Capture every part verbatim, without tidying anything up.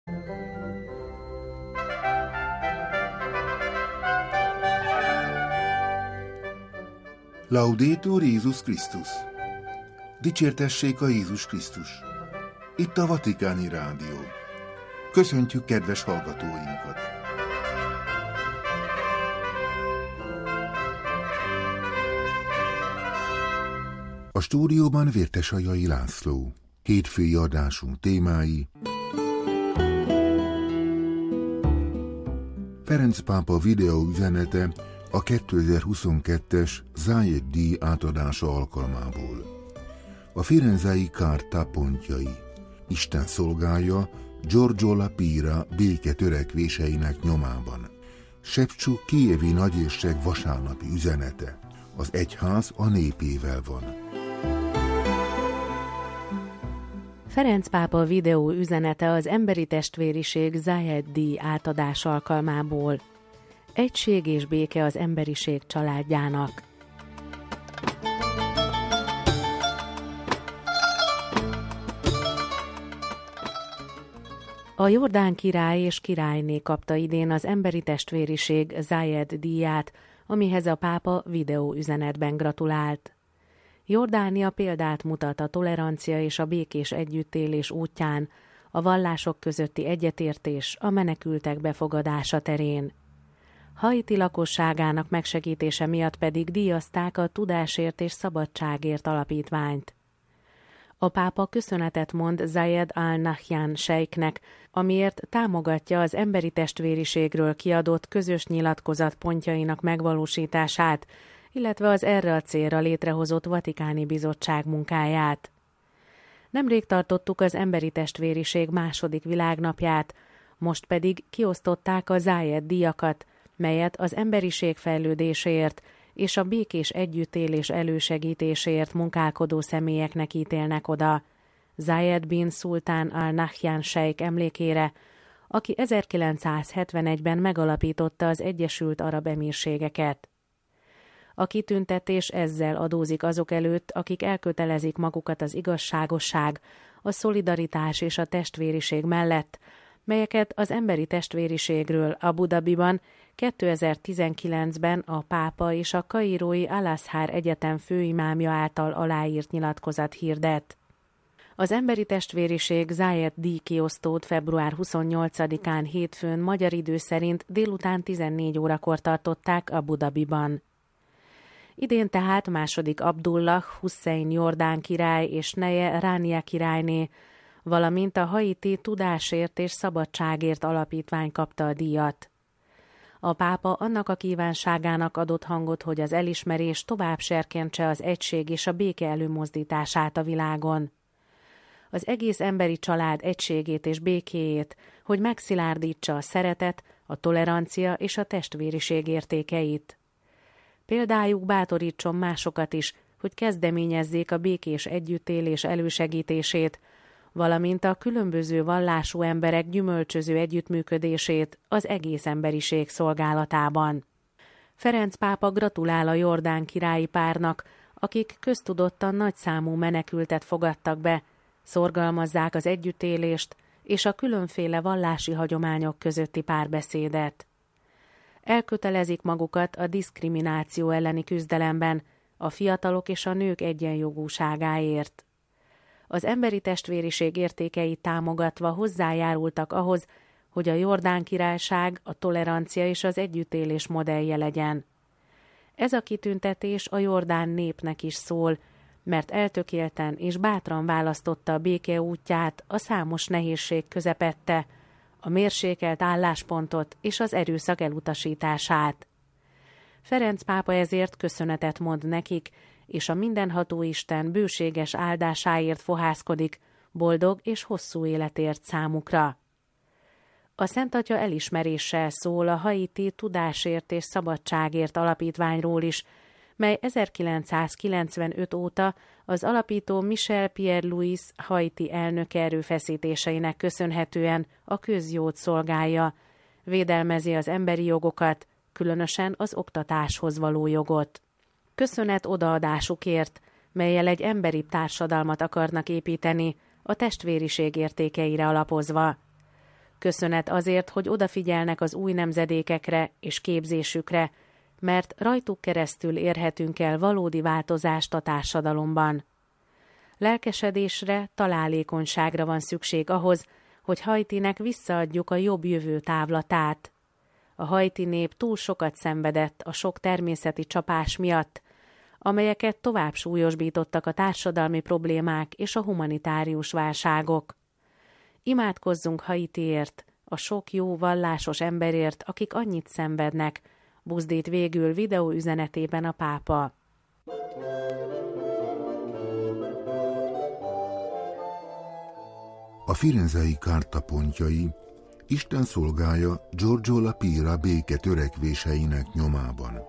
Laudetur Jézus Krisztus! Dicsértessék a Jézus Krisztus! Itt a Vatikáni Rádió. Köszöntjük kedves hallgatóinkat! A stúdióban Vértesajai László. Hétfői adásunk témái: Ferenc pápa videóüzenete a kétezer-huszonkettes Zayed-díj átadása alkalmából. A firenzei Kárta pontjai. Isten szolgája Giorgio La Pira béke törekvéseinek nyomában. Sepcsú kijevi nagyérség vasárnapi üzenete. Az egyház a népével van. Ferenc pápa videó üzenete az emberi testvériség Zayed-díj átadás alkalmából. Egység és béke az emberiség családjának. A Jordán király és királyné kapta idén az emberi testvériség Zayed-díját, amihez a pápa videóüzenetben gratulált. Jordánia példát mutat a tolerancia és a békés együttélés útján, a vallások közötti egyetértés, a menekültek befogadása terén. Haiti lakosságának megsegítése miatt pedig díjazták a Tudásért és Szabadságért alapítványt. A pápa köszönetet mond Zayed al-Nahyan sejknek, amiért támogatja az emberi testvériségről kiadott közös nyilatkozat pontjainak megvalósítását, illetve az erre a célra létrehozott Vatikáni Bizottság munkáját. Nemrég tartottuk az emberi testvériség második világnapját, most pedig kiosztották a Zayed-díjakat, melyet az emberiség fejlődéséért és a békés együttélés elősegítéséért munkálkodó személyeknek ítélnek oda. Zayed bin Sultan al-Nahyan sejk emlékére, aki ezerkilencszázhetvenegyben megalapította az Egyesült Arab Emírségeket. A kitüntetés ezzel adózik azok előtt, akik elkötelezik magukat az igazságosság, a szolidaritás és a testvériség mellett, melyeket az emberi testvériségről Abu Dhabiban kétezer-tizenkilencben a pápa és a kairói Al-Azhar Egyetem főimámja által aláírt nyilatkozat hirdet. Az emberi testvériség Zayed-díj kiosztót február huszonnyolcadikán hétfőn magyar idő szerint délután tizennégy órakor tartották Abu Dhabiban. Idén tehát második Abdullah Hussein jordán király és neje Rania királyné, valamint a Haiti Tudásért és Szabadságért alapítvány kapta a díjat. A pápa annak a kívánságának adott hangot, hogy az elismerés tovább serkentse az egység és a béke előmozdítását a világon. Az egész emberi család egységét és békéjét, hogy megszilárdítsa a szeretet, a tolerancia és a testvériség értékeit. Példájuk bátorítson másokat is, hogy kezdeményezzék a békés együttélés elősegítését, valamint a különböző vallású emberek gyümölcsöző együttműködését az egész emberiség szolgálatában. Ferenc pápa gratulál a jordán királyi párnak, akik köztudottan nagyszámú menekültet fogadtak be, szorgalmazzák az együttélést és a különféle vallási hagyományok közötti párbeszédet. Elkötelezik magukat a diszkrimináció elleni küzdelemben, a fiatalok és a nők egyenjogúságáért. Az emberi testvériség értékeit támogatva hozzájárultak ahhoz, hogy a Jordán királyság a tolerancia és az együttélés modellje legyen. Ez a kitüntetés a jordán népnek is szól, mert eltökélten és bátran választotta a béke útját a számos nehézség közepette, a mérsékelt álláspontot és az erőszak elutasítását. Ferenc pápa ezért köszönetet mond nekik, és a mindenható Isten bőséges áldásáért fohászkodik, boldog és hosszú életért számukra. A Szent Atya elismeréssel szól a Haiti Tudásért és Szabadságért alapítványról is, mely ezerkilencszázkilencvenöt óta az alapító Michel Pierre-Louis Haiti elnöke erőfeszítéseinek köszönhetően a közjót szolgálja, védelmezi az emberi jogokat, különösen az oktatáshoz való jogot. Köszönet odaadásukért, mellyel egy emberibb társadalmat akarnak építeni, a testvériség értékeire alapozva. Köszönet azért, hogy odafigyelnek az új nemzedékekre és képzésükre, mert rajtuk keresztül érhetünk el valódi változást a társadalomban. Lelkesedésre, találékonyságra van szükség ahhoz, hogy Haitinek visszaadjuk a jobb jövő távlatát. A haiti nép túl sokat szenvedett a sok természeti csapás miatt, amelyeket tovább súlyosbítottak a társadalmi problémák és a humanitárius válságok. Imádkozzunk Haitiért, a sok jó vallásos emberért, akik annyit szenvednek, buzdít végül videóüzenetében a pápa. A firenzei kárta pontjai Isten szolgája Giorgio La Pira béke törekvéseinek nyomában.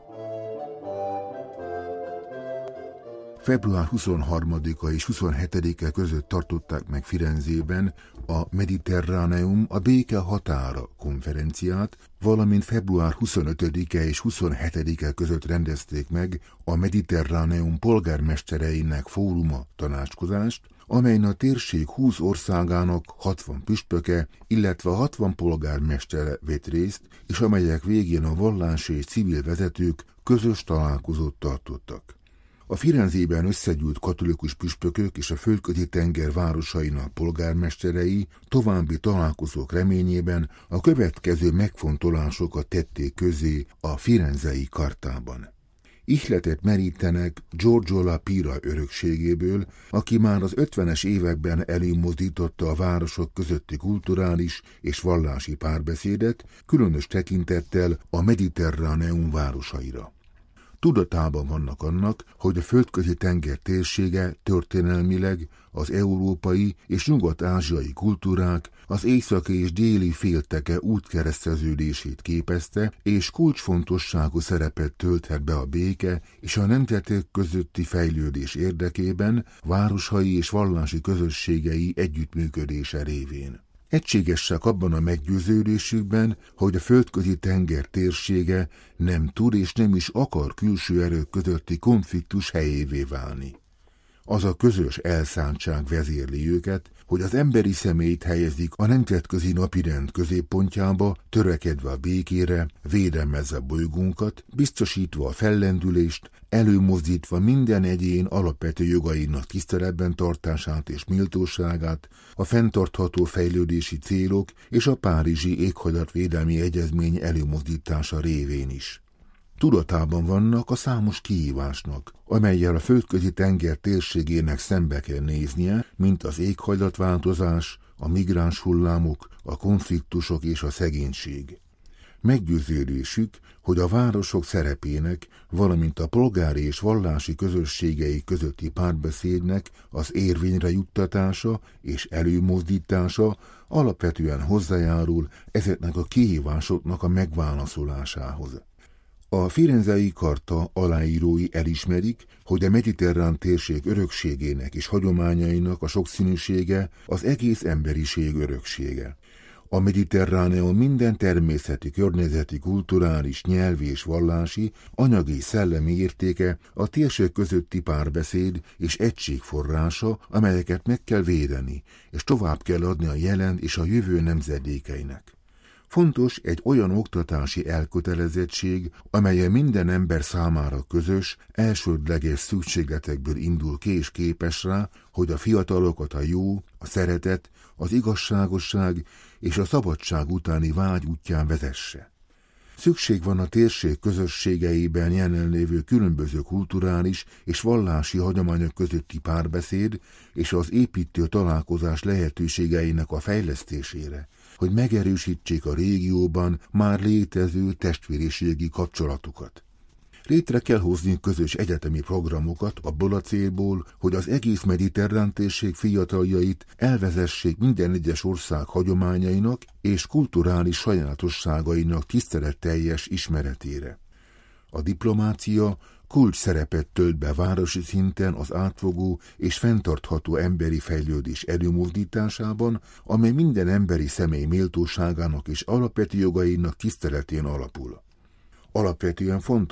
február huszonharmadika és huszonhetedike között tartották meg Firenzében a Mediterráneum a béke határa konferenciát, valamint február huszonötödike és huszonhetedike között rendezték meg a Mediterráneum polgármestereinek fóruma tanácskozást, amelyen a térség húsz országának hatvan püspöke, illetve hatvan polgármestere vett részt, és amelyek végén a vallási és civil vezetők közös találkozót tartottak. A Firenzében összegyűlt katolikus püspökök és a Földközi-tenger városainak polgármesterei további találkozók reményében a következő megfontolásokat tették közé a firenzei kartában. Ihletet merítenek Giorgio La Pira örökségéből, aki már az ötvenes években előmozdította a városok közötti kulturális és vallási párbeszédet, különös tekintettel a Mediterráneum városaira. Tudatában vannak annak, hogy a Földközi-tenger térsége történelmileg az európai és nyugat-ázsiai kultúrák az északi és déli félteke útkereszteződését képezte, és kulcsfontosságú szerepet tölthet be a béke és a nemzetek közötti fejlődés érdekében városai és vallási közösségei együttműködése révén. Egységesek abban a meggyőződésükben, hogy a Földközi-tenger térsége nem tud és nem is akar külső erők közötti konfliktus helyévé válni. Az a közös elszántság vezérli őket, hogy az emberi személyt helyezik a nemzetközi napirend középpontjába, törekedve a békére, védelmezve bolygónkat, biztosítva a fellendülést, előmozdítva minden egyén alapvető jogainak tiszteletben tartását és méltóságát, a fenntartható fejlődési célok és a Párizsi éghajlatvédelmi egyezmény előmozdítása révén is. Tudatában vannak a számos kihívásnak, amellyel a Földközi-tenger térségének szembe kell néznie, mint az éghajlatváltozás, a migráns hullámok, a konfliktusok és a szegénység. Meggyőződésük, hogy a városok szerepének, valamint a polgári és vallási közösségei közötti párbeszédnek az érvényre juttatása és előmozdítása alapvetően hozzájárul ezeknek a kihívásoknak a megválaszolásához. A firenzei karta aláírói elismerik, hogy a mediterrán térség örökségének és hagyományainak a sokszínűsége az egész emberiség öröksége. A Mediterráneum minden természeti, környezeti, kulturális, nyelvi és vallási, anyagi és szellemi értéke a térség közötti párbeszéd és egység forrása, amelyeket meg kell védeni, és tovább kell adni a jelen és a jövő nemzedékeinek. Fontos egy olyan oktatási elkötelezettség, amelyen minden ember számára közös, elsődleges szükségletekből indul ki és képes rá, hogy a fiatalokat a jó, a szeretet, az igazságosság és a szabadság utáni vágy útján vezesse. Szükség van a térség közösségeiben jelenlévő különböző kulturális és vallási hagyományok közötti párbeszéd és az építő találkozás lehetőségeinek a fejlesztésére, hogy megerősítsék a régióban már létező testvériségi kapcsolatukat. Létre kell hozni közös egyetemi programokat abból a célból, hogy az egész mediterrán térség fiataljait elvezessék minden egyes ország hagyományainak és kulturális sajátosságainak tiszteletteljes ismeretére. A diplomácia kulcs szerepet tölt be városi szinten az átfogó és fenntartható emberi fejlődés előmozdításában, amely minden emberi személy méltóságának és alapvető jogainak tiszteletén alapul. Alapvetően fontos,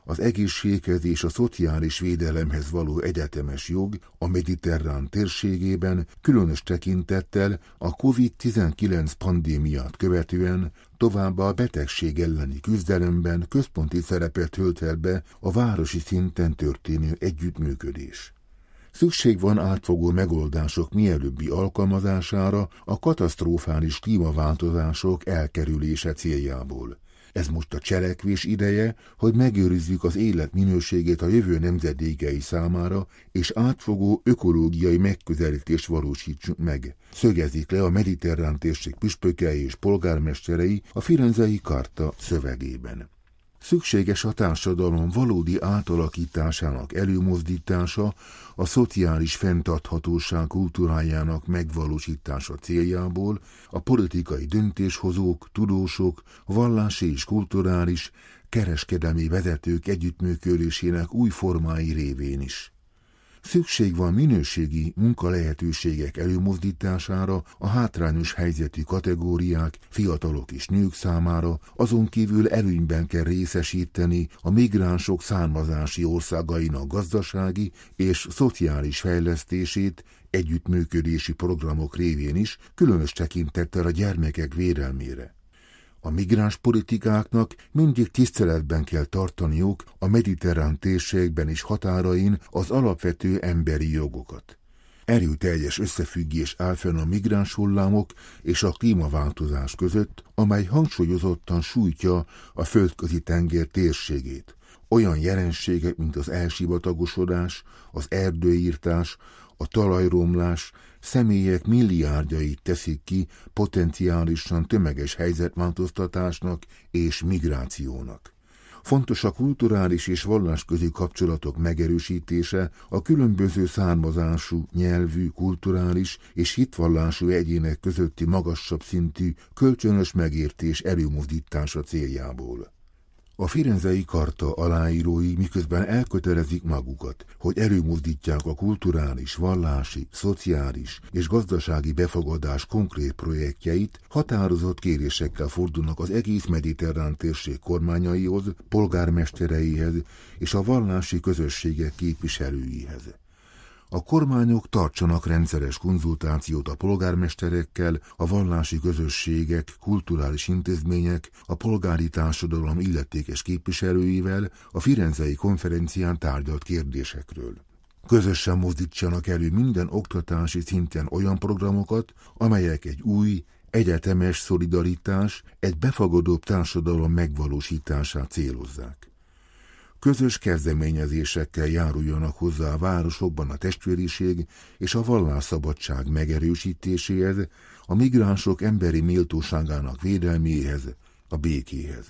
az egészséghez és a szociális védelemhez való egyetemes jog a mediterrán térségében, különös tekintettel a kovid tizenkilenc pandémiát követően, továbbá a betegség elleni küzdelemben központi szerepet tölt el be a városi szinten történő együttműködés. Szükség van átfogó megoldások mielőbbi alkalmazására a katasztrofális klímaváltozások elkerülése céljából. Ez most a cselekvés ideje, hogy megőrizzük az élet minőségét a jövő nemzedékei számára, és átfogó ökológiai megközelítést valósítsunk meg. Szögezik le a mediterrán térség püspökei és polgármesterei a Firenzei Charta szövegében. Szükséges a társadalom valódi átalakításának előmozdítása, a szociális fenntarthatóság kultúrájának megvalósítása céljából, a politikai döntéshozók, tudósok, vallási és kulturális, kereskedelmi vezetők együttműködésének új formái révén is. Szükség van minőségi munkalehetőségek előmozdítására a hátrányos helyzetű kategóriák, fiatalok és nők számára, azon kívül előnyben kell részesíteni a migránsok származási országainak gazdasági és szociális fejlesztését együttműködési programok révén is, különös tekintettel a gyermekek védelmére. A migráns politikáknak mindig tiszteletben kell tartaniuk a mediterrán térségben és határain az alapvető emberi jogokat. Erőteljes összefüggés áll fenn a migráns hullámok és a klímaváltozás között, amely hangsúlyozottan sújtja a földközi tenger térségét. Olyan jelenségek, mint az elsivatagosodás, az erdőírtás, a talajromlás, személyek milliárdjait teszik ki potenciálisan tömeges helyzetváltoztatásnak és migrációnak. Fontos a kulturális és vallásközi kapcsolatok megerősítése, a különböző származású, nyelvű, kulturális és hitvallású egyének közötti magasabb szintű kölcsönös megértés előmozdítása céljából. A Firenzei Charta aláírói miközben elkötelezik magukat, hogy előmozdítják a kulturális, vallási, szociális és gazdasági befogadás konkrét projektjeit, határozott kérésekkel fordulnak az egész mediterrán térség kormányaihoz, polgármestereihez és a vallási közösségek képviselőihez. A kormányok tartsanak rendszeres konzultációt a polgármesterekkel, a vallási közösségek, kulturális intézmények, a polgári társadalom illetékes képviselőivel a Firenzei konferencián tárgyalt kérdésekről. Közösen mozdítsanak elő minden oktatási szinten olyan programokat, amelyek egy új, egyetemes szolidaritás, egy befogadóbb társadalom megvalósítását célozzák. Közös kezdeményezésekkel járuljanak hozzá a városokban a testvériség és a vallásszabadság megerősítéséhez, a migránsok emberi méltóságának védelméhez, a békéhez.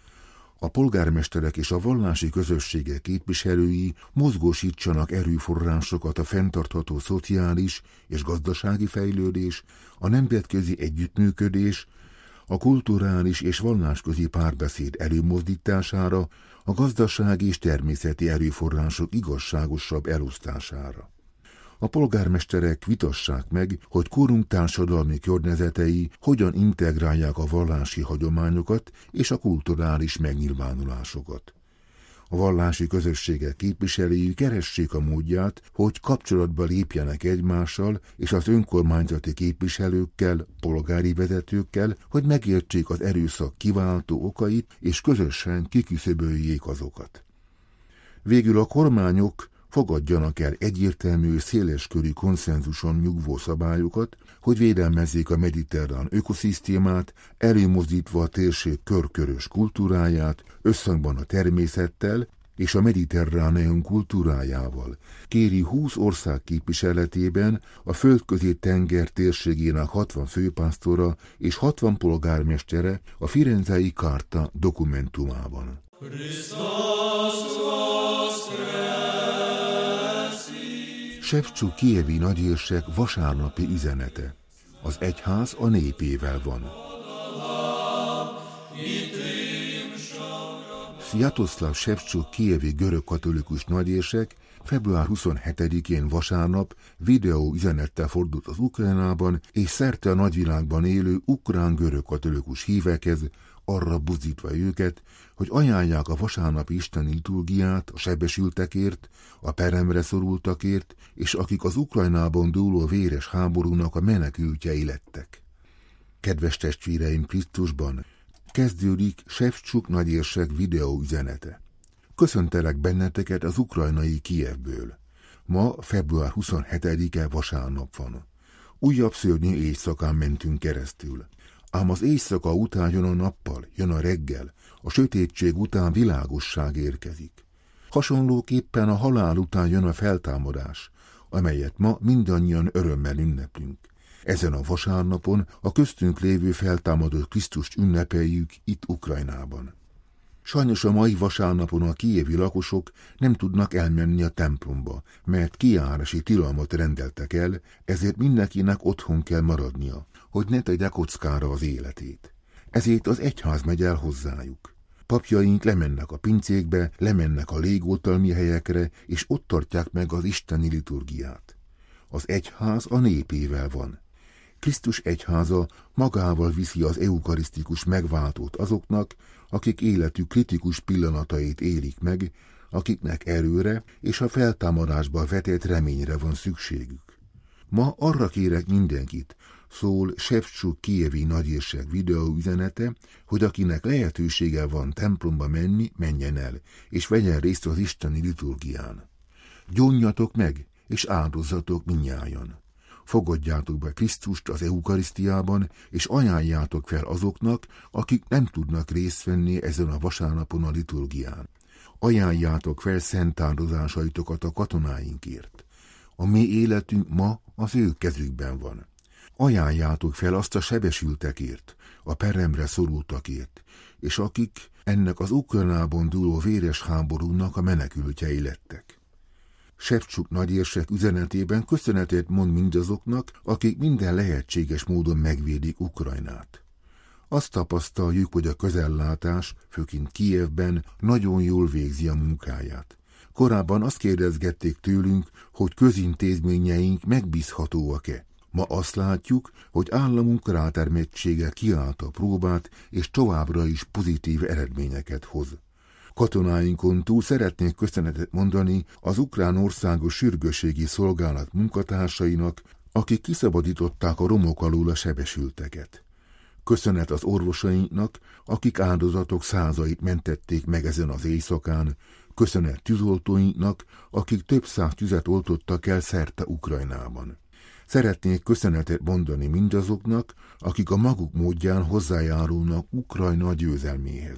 A polgármesterek és a vallási közösségek képviselői mozgósítsanak erőforrásokat a fenntartható szociális és gazdasági fejlődés, a nemzetközi együttműködés, a kulturális és vallásközi párbeszéd előmozdítására, a gazdasági és természeti erőforrások igazságosabb elosztására. A polgármesterek vitassák meg, hogy korunk társadalmi környezetei hogyan integrálják a vallási hagyományokat és a kulturális megnyilvánulásokat. A vallási közösségek képviselői keressék a módját, hogy kapcsolatba lépjenek egymással és az önkormányzati képviselőkkel, polgári vezetőkkel, hogy megértsék az erőszak kiváltó okait és közösen kiküszöböljék azokat. Végül a kormányok fogadjanak el egyértelmű, széleskörű konszenzuson nyugvó szabályokat, hogy védelmezzék a mediterrán ökoszisztémát, előmozdítva a térség körkörös kultúráját, összhangban a természettel és a mediterráneum kultúrájával. Kéri húsz ország képviseletében a földközi tenger térségének hatvan főpásztora és hatvan polgármestere a Firenzei Charta dokumentumában. Sevcsuk kijevi nagyérsek vasárnapi üzenete. Az egyház a népével van. Sviatoszláv Sevcsuk kijevi görög katolikus nagyérsek február huszonhetedikén vasárnap videó üzenettel fordult az Ukrajnában és szerte a nagyvilágban élő ukrán-görög katolikus hívekhez, arra buzdítva őket, hogy ajánlják a vasárnapi isteni liturgiát a sebesültekért, a peremre szorultakért, és akik az Ukrajnában dúló véres háborúnak a menekültjei lettek. Kedves testvéreim Krisztusban, kezdődik Sevcsuk nagyérsek videó üzenete. Köszöntelek benneteket az ukrajnai Kijevből. Ma február huszonhetedike vasárnap van. Újabb szörnyű éjszakán mentünk keresztül. Ám az éjszaka után jön a nappal, jön a reggel, a sötétség után világosság érkezik. Hasonlóképpen a halál után jön a feltámadás, amelyet ma mindannyian örömmel ünneplünk. Ezen a vasárnapon a köztünk lévő feltámadott Krisztust ünnepeljük itt Ukrajnában. Sajnos a mai vasárnapon a kijevi lakosok nem tudnak elmenni a templomba, mert kijárási tilalmat rendeltek el, ezért mindenkinek otthon kell maradnia, hogy ne tegye kockára az életét. Ezért az egyház megy el hozzájuk. Papjaink lemennek a pincékbe, lemennek a légoltalmi helyekre, és ott tartják meg az isteni liturgiát. Az egyház a népével van. Krisztus egyháza magával viszi az eukarisztikus megváltót azoknak, akik életük kritikus pillanatait élik meg, akiknek erőre és a feltámadásba vetett reményre van szükségük. Ma arra kérek mindenkit, szól Sevcsuk kijevi nagyérsek videó üzenete, hogy akinek lehetősége van templomba menni, menjen el, és vegyen részt az isteni liturgián. Gyónjatok meg, és áldozzatok mindnyájan. Fogadjátok be Krisztust az eukarisztiában, és ajánljátok fel azoknak, akik nem tudnak részt venni ezen a vasárnapon a liturgián. Ajánljátok fel szent áldozásaitokat a katonáinkért. A mi életünk ma az ő kezükben van. Ajánljátok fel azt a sebesültekért, a peremre szorultakért, és akik ennek az Ukrajnában dúló véres háborúnak a menekültjei lettek. Sevcsuk nagyérsek üzenetében köszönetet mond mindazoknak, akik minden lehetséges módon megvédik Ukrajnát. Azt tapasztaljuk, hogy a közellátás, főként Kijevben nagyon jól végzi a munkáját. Korábban azt kérdezgették tőlünk, hogy közintézményeink megbízhatóak-e. Ma azt látjuk, hogy államunk rátermettsége kiállt a próbát, és továbbra is pozitív eredményeket hoz. Katonáinkon túl szeretnék köszönetet mondani az Ukrán Országos Sürgősségi Szolgálat munkatársainak, akik kiszabadították a romok alól a sebesülteket. Köszönet az orvosainknak, akik áldozatok százait mentették meg ezen az éjszakán, köszönet tűzoltóinknak, akik több száz tüzet oltottak el szerte Ukrajnában. Szeretnék köszönetet mondani mindazoknak, akik a maguk módján hozzájárulnak Ukrajna győzelméhez.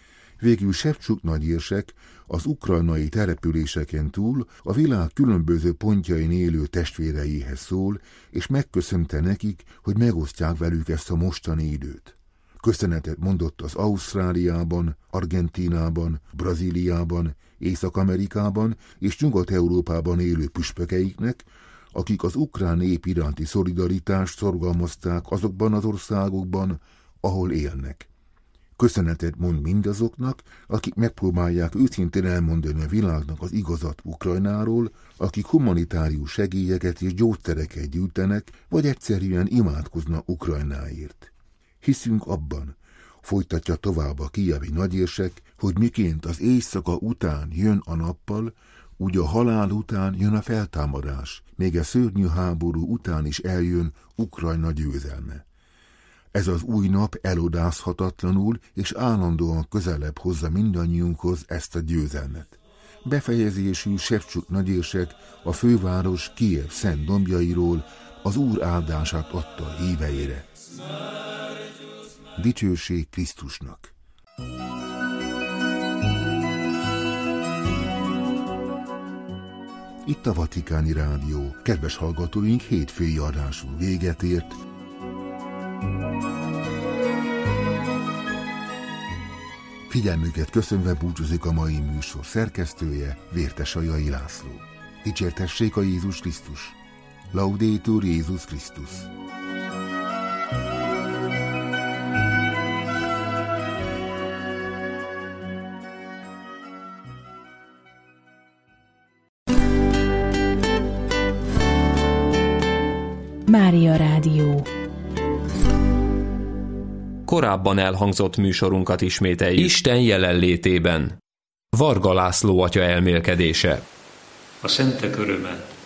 Végül Sevcsuk nagyérsek az ukrajnai településeken túl a világ különböző pontjain élő testvéreihez szól, és megköszönte nekik, hogy megosztják velük ezt a mostani időt. Köszönetet mondott az Ausztráliában, Argentínában, Brazíliában, Észak-Amerikában és Nyugat-Európában élő püspökeiknek, akik az ukrán nép iránti szolidaritást szorgalmazták azokban az országokban, ahol élnek. Köszönetet mond mindazoknak, akik megpróbálják őszintén elmondani a világnak az igazat Ukrajnáról, akik humanitárius segélyeket és gyógyszereket gyűjtenek, vagy egyszerűen imádkoznak Ukrajnáért. Hiszünk abban, folytatja tovább a kijevi nagyérsek, hogy miként az éjszaka után jön a nappal, úgy a halál után jön a feltámadás, még a szörnyű háború után is eljön Ukrajna győzelme. Ez az új nap elodázhatatlanul és állandóan közelebb hozza mindannyiunkhoz ezt a győzelmet. Befejezésű Sevcsuk nagyérsek a főváros Kijev szent dombjairól az Úr áldását adta híveire. Dicsőség Krisztusnak! Itt a Vatikáni Rádió. Kedves hallgatóink, hétfői adásunk véget ért. Figyelmüket köszönve búcsúzik a mai műsor szerkesztője, Vértes Ajai László. Dicsértessék a Jézus Krisztus! Laudetur Jézus Krisztus! Mária Rádió. Korábban elhangzott műsorunkat ismételjük. Isten jelenlétében. Varga László atya elmélkedése. A szentek öröme.